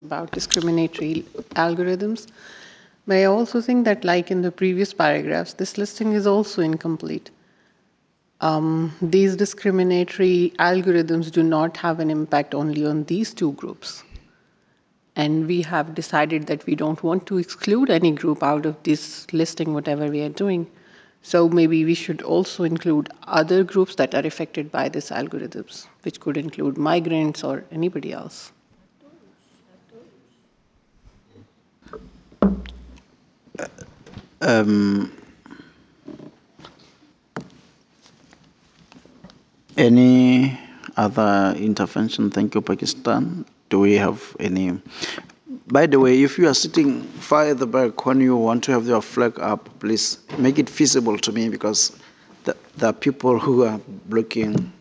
about discriminatory algorithms. But I also think that, like in the previous paragraphs, this listing is also incomplete. These discriminatory algorithms do not have an impact only on these two groups. And we have decided that we don't want to exclude any group out of this listing, whatever we are doing. So maybe we should also include other groups that are affected by these algorithms, which could include migrants or anybody else. Any other intervention? Thank you, Pakistan. Do we have any? By the way, if you are sitting far at the back when you want to have your flag up, please make it visible to me because there are people who are blocking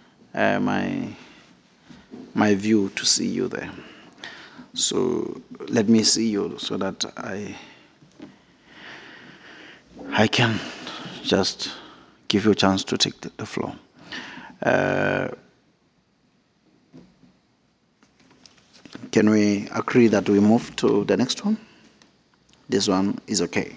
my view to see you there. So let me see you so that I can just give you a chance to take the floor. Can we agree that we move to the next one? This one is okay.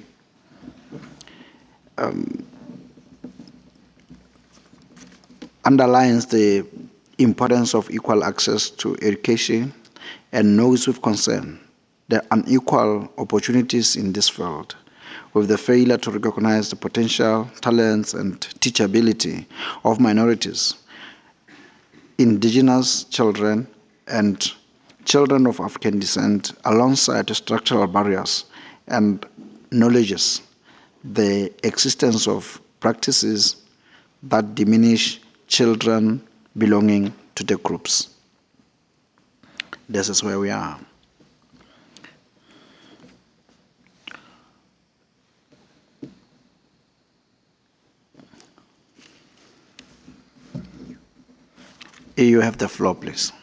Underlines the importance of equal access to education and notes with concern the unequal opportunities in this field, with the failure to recognize the potential, talents, and teachability of minorities, indigenous children, and children of African descent, alongside structural barriers and knowledges, the existence of practices that diminish children belonging to the groups. This is where we are. You have the floor, please.